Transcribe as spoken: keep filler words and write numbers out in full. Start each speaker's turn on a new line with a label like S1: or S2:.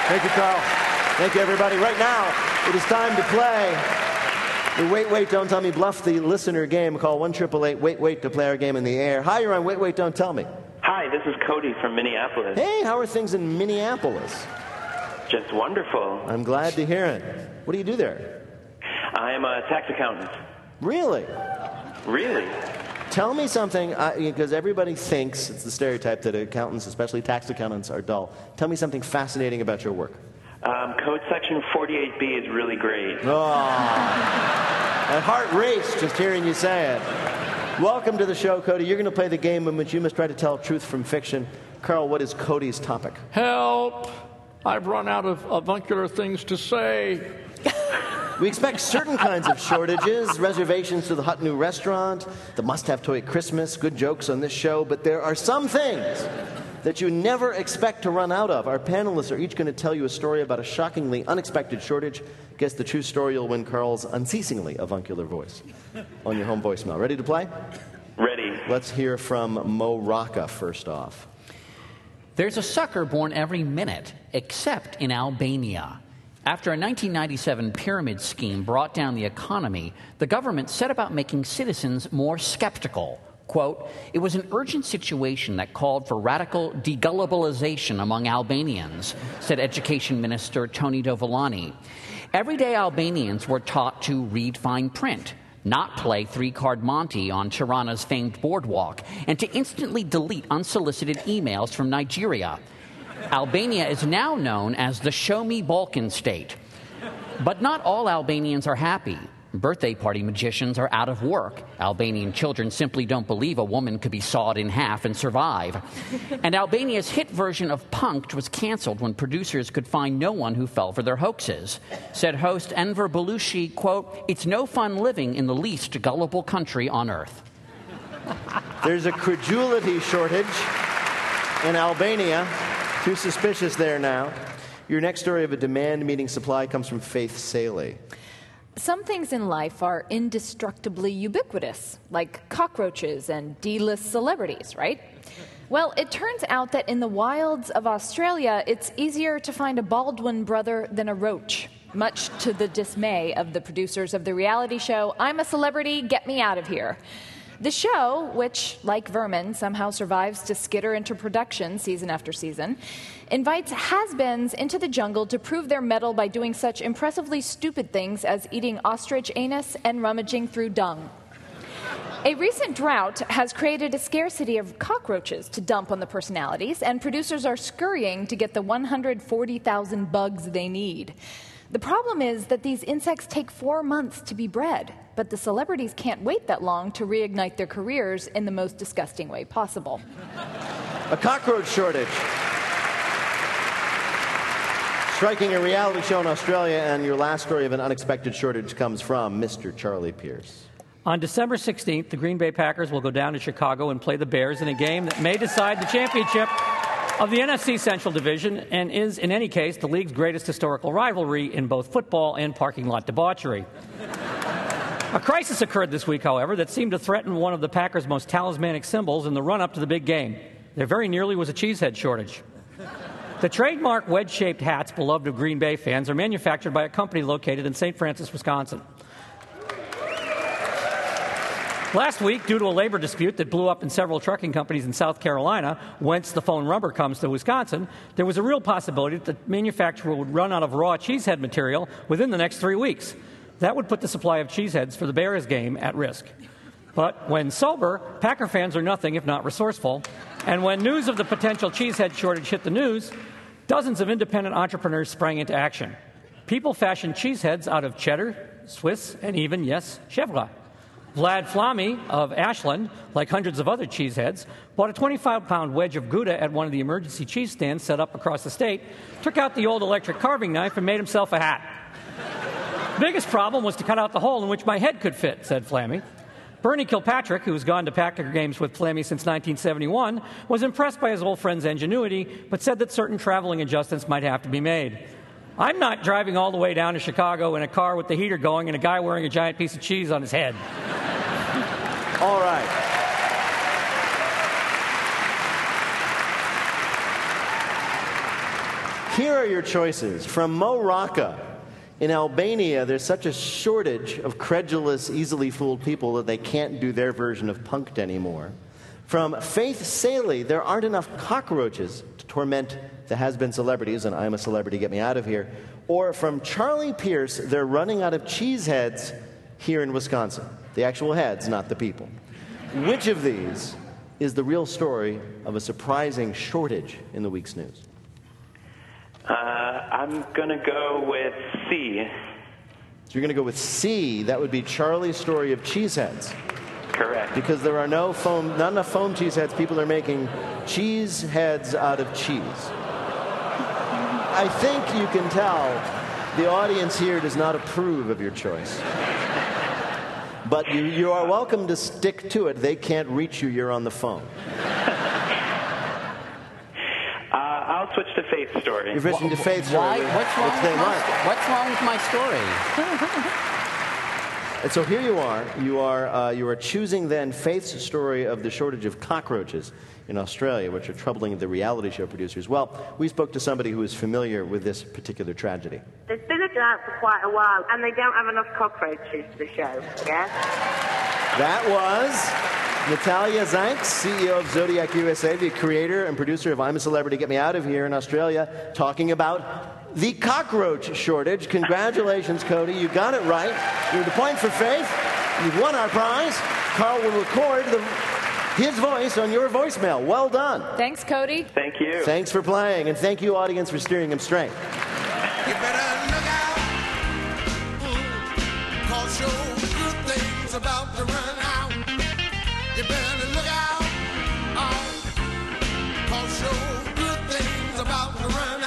S1: Thank you, Carl. Thank you, everybody. Right now, it is time to play the Wait, Wait, Don't Tell Me Bluff the Listener game. Call one eight eight eight, wait, wait to play our game in the air. Hi, you're on Wait, Wait, Don't Tell Me.
S2: Hi, this is Cody from Minneapolis.
S1: Hey, how are things in Minneapolis?
S2: Just wonderful.
S1: I'm glad to hear it. What do you do there?
S2: I am a tax accountant.
S1: Really?
S2: Really?
S1: Tell me something, because everybody thinks, it's the stereotype that accountants, especially tax accountants, are dull. Tell me something fascinating about your work.
S2: Um, code section forty-eight B is really great.
S1: Oh, my heart raced just hearing you say it. Welcome to the show, Cody. You're going to play the game in which you must try to tell truth from fiction. Carl, what is Cody's topic?
S3: Help! I've run out of avuncular things to say.
S1: We expect certain kinds of shortages, reservations to the hot new restaurant, the must-have toy at Christmas, good jokes on this show, but there are some things that you never expect to run out of. Our panelists are each going to tell you a story about a shockingly unexpected shortage. Guess the true story, you'll win Carl's unceasingly avuncular voice on your home voicemail. Ready to play?
S2: Ready.
S1: Let's hear from Mo Rocca first off.
S4: There's a sucker born every minute, except in Albania. After a nineteen ninety-seven pyramid scheme brought down the economy, the government set about making citizens more skeptical. Quote, it was an urgent situation that called for radical degullibilization among Albanians, said Education Minister Tony Dovolani. Everyday Albanians were taught to read fine print, not play three-card Monte on Tirana's famed boardwalk, and to instantly delete unsolicited emails from Nigeria. Albania is now known as the Show Me Balkan state. But not all Albanians are happy. Birthday party magicians are out of work. Albanian children simply don't believe a woman could be sawed in half and survive. And Albania's hit version of Punk'd was canceled when producers could find no one who fell for their hoaxes. Said host Enver Belushi, quote, it's no fun living in the least gullible country on earth.
S1: There's a credulity shortage in Albania. Too suspicious there now. Your next story of a demand meeting supply comes from Faith Saley.
S5: Some things in life are indestructibly ubiquitous, like cockroaches and D-list celebrities, right? Well, it turns out that in the wilds of Australia, it's easier to find a Baldwin brother than a roach, much to the dismay of the producers of the reality show, I'm a Celebrity, Get Me Out of Here. The show, which, like Vermin, somehow survives to skitter into production season after season, invites has-beens into the jungle to prove their mettle by doing such impressively stupid things as eating ostrich anus and rummaging through dung. A recent drought has created a scarcity of cockroaches to dump on the personalities, and producers are scurrying to get the one hundred forty thousand bugs they need. The problem is that these insects take four months to be bred, but the celebrities can't wait that long to reignite their careers in the most disgusting way possible.
S1: A cockroach shortage. Striking a reality show in Australia, and your last story of an unexpected shortage comes from Mister Charlie Pierce.
S6: On December sixteenth, the Green Bay Packers will go down to Chicago and play the Bears in a game that may decide the championship of the N F C Central Division and is, in any case, the league's greatest historical rivalry in both football and parking lot debauchery. A crisis occurred this week, however, that seemed to threaten one of the Packers' most talismanic symbols in the run-up to the big game. There very nearly was a cheesehead shortage. The trademark wedge-shaped hats beloved of Green Bay fans are manufactured by a company located in Saint Francis, Wisconsin. Last week, due to a labor dispute that blew up in several trucking companies in South Carolina, whence the phone rubber comes to Wisconsin, there was a real possibility that the manufacturer would run out of raw cheesehead material within the next three weeks. That would put the supply of cheeseheads for the Bears game at risk. But when sober, Packer fans are nothing if not resourceful. And when news of the potential cheesehead shortage hit the news, dozens of independent entrepreneurs sprang into action. People fashioned cheeseheads out of cheddar, Swiss, and even, yes, chèvre. Vlad Flammy of Ashland, like hundreds of other cheeseheads, bought a twenty-five pound wedge of Gouda at one of the emergency cheese stands set up across the state, took out the old electric carving knife, and made himself a hat. Biggest problem was to cut out the hole in which my head could fit, said Flammy. Bernie Kilpatrick, who has gone to Packer games with Flammy since nineteen seventy-one, was impressed by his old friend's ingenuity, but said that certain traveling adjustments might have to be made. I'm not driving all the way down to Chicago in a car with the heater going and a guy wearing a giant piece of cheese on his head.
S1: All right. Here are your choices. From Mo Rocca. In Albania, there's such a shortage of credulous, easily fooled people that they can't do their version of Punk'd anymore. From Faith Saley, there aren't enough cockroaches to torment the has-been celebrities, and I'm a celebrity, get me out of here. Or from Charlie Pierce, they're running out of cheese heads here in Wisconsin. The actual heads, not the people. Which of these is the real story of a surprising shortage in the week's news?
S2: Uh, I'm going to go with C.
S1: So you're going to go with C. That would be Charlie's story of cheeseheads.
S2: Correct.
S1: Because there are no foam, not enough foam cheeseheads. People are making cheese heads out of cheese. I think you can tell the audience here does not approve of your choice. But you, you are welcome to stick to it. They can't reach you. You're on the phone.
S2: Uh, I'll switch to Faith's story.
S1: You're switching to Faith's story.
S4: Why? What's wrong,
S1: Which
S4: with
S1: they
S4: my,
S1: like.
S4: what's wrong with my story?
S1: And so here you are. You are uh, you are choosing then Faith's story of the shortage of cockroaches in Australia, which are troubling the reality show producers. Well, we spoke to somebody who is familiar with this particular tragedy.
S7: It's been out for quite a while, and they don't have enough cockroaches for the show, yeah?
S1: That was Natalia Zanks, C E O of Zodiac U S A, the creator and producer of I'm a Celebrity, Get Me Out of Here in Australia, talking about the cockroach shortage. Congratulations, Cody. You got it right. You're the point for Faith. You've won our prize. Carl will record the, his voice on your voicemail. Well done.
S5: Thanks, Cody.
S2: Thank you.
S1: Thanks for playing, and thank you, audience, for steering him straight.
S8: You better look out, mm, 'cause your good things about to run out. You better look out, oh, 'cause your good things about to run out.